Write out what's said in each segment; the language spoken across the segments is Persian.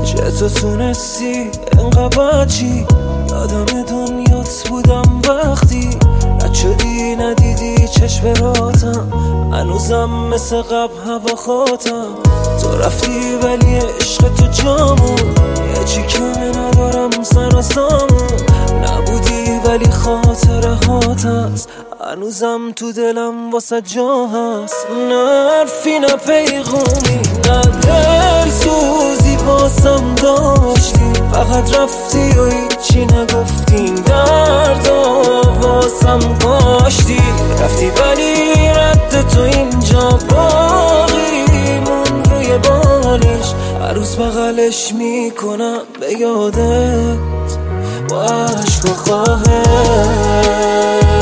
چطور تونستی انقدر بچی؟ یادم دنیات بودم وقتی رد شدی ندیدی چشم راتم، هنوزم مثل قبل هوا خاتم. تو رفتی ولی عشق تو جامون، یه چی که ندارم سر و سامون. نبودی ولی خاطره هات هست، هنوزم تو دلم واسه جا هست. نه حرفی نه پیغومی نه دل سوزی واسم داشتی، فقط رفتی و هیچی نگفتی. دردا واسم کاشتی، رفتی ولی رد تو اینجا باقی مون روی بالش. هر روز بغلش میکنم به یادت با عشق و خواهش.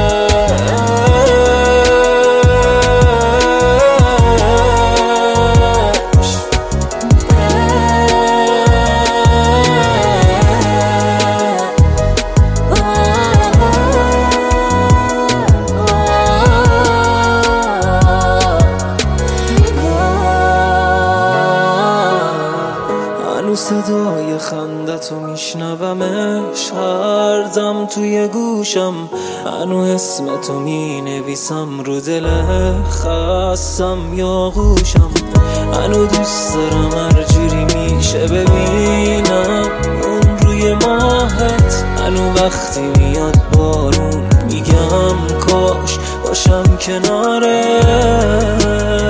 صدای خندتو میشنومش هر دم توی گوشم، هنو اسمتو مینویسم رو دل خستم یا گوشم. هنو دوست دارم هر جوری میشه ببینم اون روی ماهت. هنو وقتی میاد بارون میگم کاش باشم کنارت.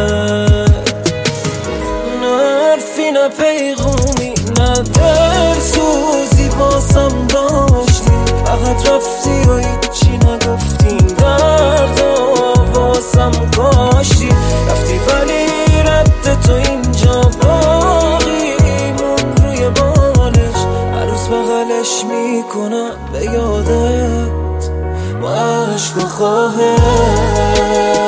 نه حرفی نه پیغومی نه دل سوزی واسم داشتی، فقط رفتی و هیچی نگفتی. دردا واسم کاشتی، رفتی ولی رد تو اینجا باقی مون روی بالش. هر روز بغلش میکنم به یادت با عشق و خواهش.